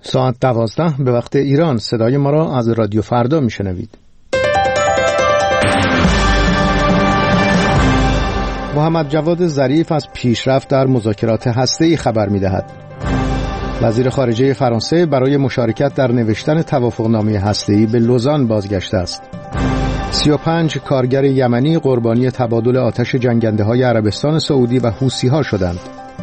ساعت 12 به وقت ایران. صدای ما را از رادیو فردا میشنوید. محمد جواد ظریف از پیشرفت در مذاکرات هسته‌ای خبر می‌دهد. وزیر خارجه فرانسه برای مشارکت در نوشتن توافقنامه هسته‌ای به لوزان بازگشته است. 35 کارگر یمنی قربانی تبادل آتش جنگنده‌های عربستان سعودی و حوثی‌ها شدند.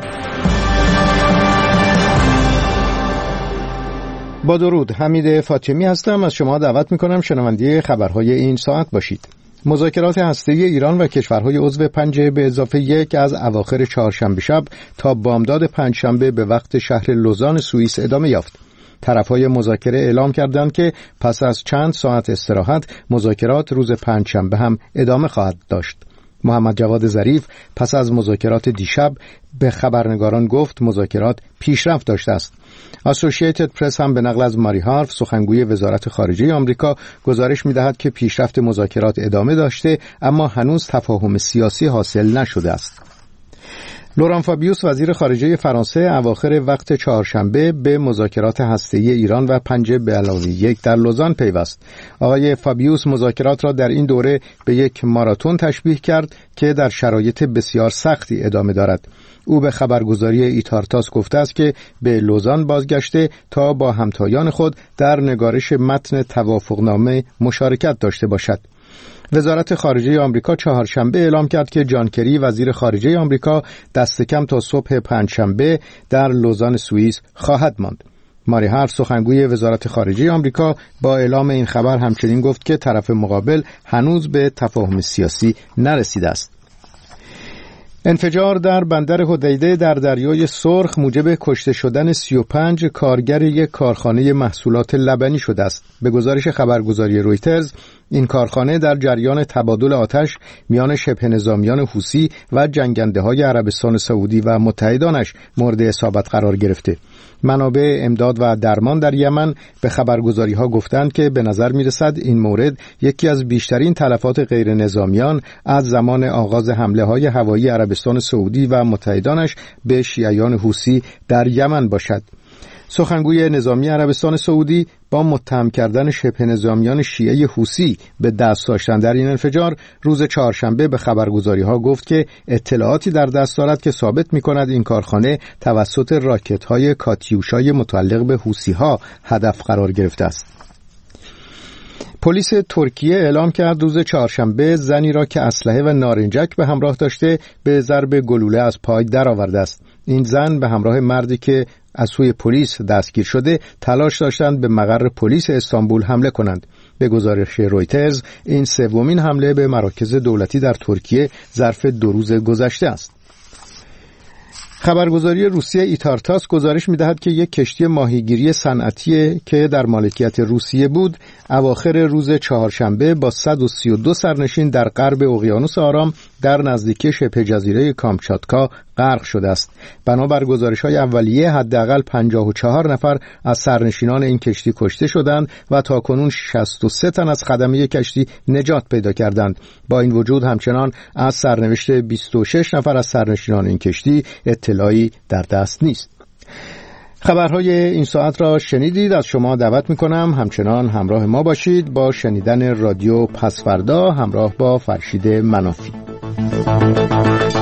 با درود، حمید فاطمی هستم. از شما دعوت می‌کنم شنونده خبرهای این ساعت باشید. مذاکرات هسته‌ای ایران و کشورهای عضو 5 به اضافه 1 از اواخر چهارشنبه شب تا بامداد پنجشنبه به وقت شهر لوزان سوئیس ادامه یافت. طرف‌های مذاکره اعلام کردند که پس از چند ساعت استراحت مذاکرات روز پنجشنبه هم ادامه خواهد داشت. محمد جواد ظریف پس از مذاکرات دیشب به خبرنگاران گفت مذاکرات پیشرفت داشته است. اسوسییتد پرس هم به نقل از ماری هارف سخنگوی وزارت خارجه آمریکا گزارش می‌دهد که پیشرفت مذاکرات ادامه داشته اما هنوز تفاهم سیاسی حاصل نشده است. لوران فابیوس وزیر خارجه فرانسه اواخر وقت چهارشنبه به مذاکرات هسته‌ای ایران و 5 به علاوه 1 در لوزان پیوست. آقای فابیوس مذاکرات را در این دوره به یک ماراتون تشبیه کرد که در شرایط بسیار سختی ادامه دارد. او به خبرگزاری ایتارتاس گفته است که به لوزان بازگشته تا با همتایان خود در نگارش متن توافقنامه مشارکت داشته باشد. وزارت خارجه آمریکا چهارشنبه اعلام کرد که جان کری وزیر خارجه آمریکا دست کم تا صبح پنجشنبه در لوزان سوئیس خواهد ماند. ماری هارف سخنگوی وزارت خارجه آمریکا با اعلام این خبر همچنین گفت که طرف مقابل هنوز به تفاهم سیاسی نرسیده است. انفجار در بندر حدیده در دریای سرخ موجب کشته شدن 35 کارگر یک کارخانه محصولات لبنی شده است. به گزارش خبرگزاری رویترز این کارخانه در جریان تبادل آتش میان شبه نظامیان حوثی و جنگنده‌های عربستان سعودی و متحدانش مورد اصابت قرار گرفته. منابع امداد و درمان در یمن به خبرگزاری‌ها گفتند که به نظر می‌رسد این مورد یکی از بیشترین تلفات غیر نظامیان از زمان آغاز حمله‌های هوایی عربستان سعودی و متحدانش به شیعیان حوثی در یمن باشد. سخنگوی نظامی عربستان سعودی با متهم کردن شبه نظامیان شیعه حوثی به دست داشتن در این انفجار روز چهارشنبه به خبرگزاری‌ها گفت که اطلاعاتی در دست دارد که ثابت می‌کند این کارخانه توسط راکت‌های کاتیوشای متعلق به حوثی‌ها هدف قرار گرفته است. پلیس ترکیه اعلام کرد روز چهارشنبه زنی را که اسلحه و نارنجک به همراه داشته به ضرب گلوله از پای درآورده است. این زن به همراه مردی که از سوی پلیس دستگیر شده تلاش داشتند به مقر پلیس استانبول حمله کنند. به گزارش رویترز این سومین حمله به مراکز دولتی در ترکیه ظرف 2 روز گذشته است. خبرگزاری روسیه ایتارتاس گزارش می‌دهد که یک کشتی ماهیگیری صنعتی که در مالکیت روسیه بود اواخر روز چهارشنبه با 132 سرنشین در غرب اقیانوس آرام در نزدیکی شبه جزیره کامچاتکا غرق شده است. بنابر گزارش‌های اولیه حداقل 54 نفر از سرنشینان این کشتی کشته شدند و تاکنون 63 تن از خدمه کشتی نجات پیدا کردند. با این وجود همچنان از سرنوشت 26 نفر از سرنشینان این کشتی اطلاعی در دست نیست. خبرهای این ساعت را شنیدید. از شما دعوت می‌کنم همچنان همراه ما باشید با شنیدن رادیو پسفردا همراه با فرشید منافی.